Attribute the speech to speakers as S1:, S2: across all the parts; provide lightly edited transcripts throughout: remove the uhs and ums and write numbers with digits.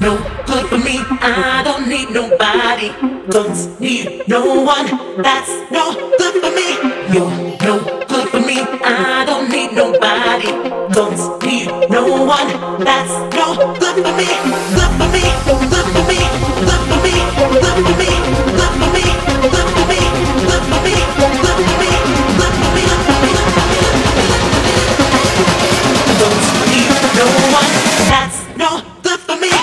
S1: no good for me. I don't need nobody. Don't need no one. That's no good for me. You're no good for me. I don't need nobody. Don't need no one. That's no good for me. Good for me. Good for me. Good for me. Good for me. Good for me. Good for me. Good for me. Good for me. Good for me. Don't need no one. That's no good for me.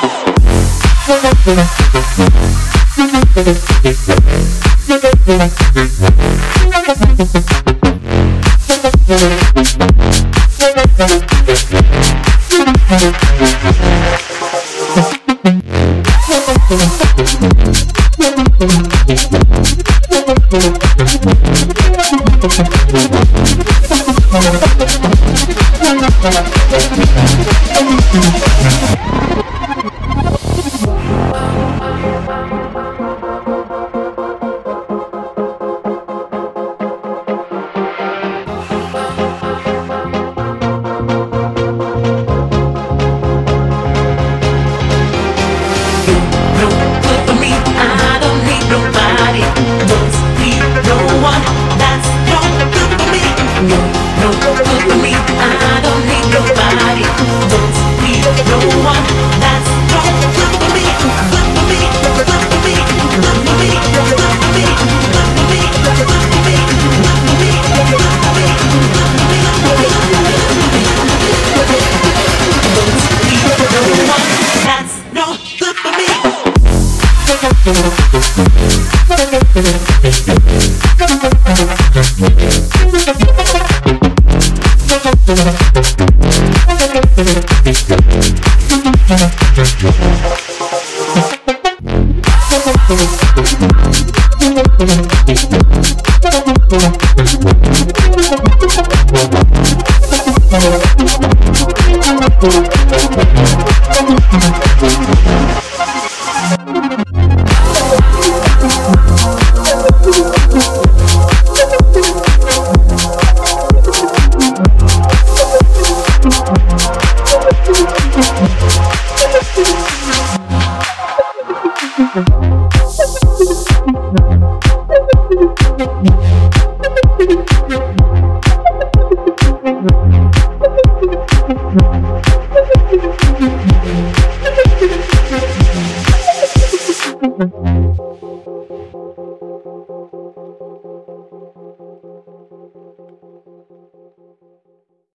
S2: Thank you.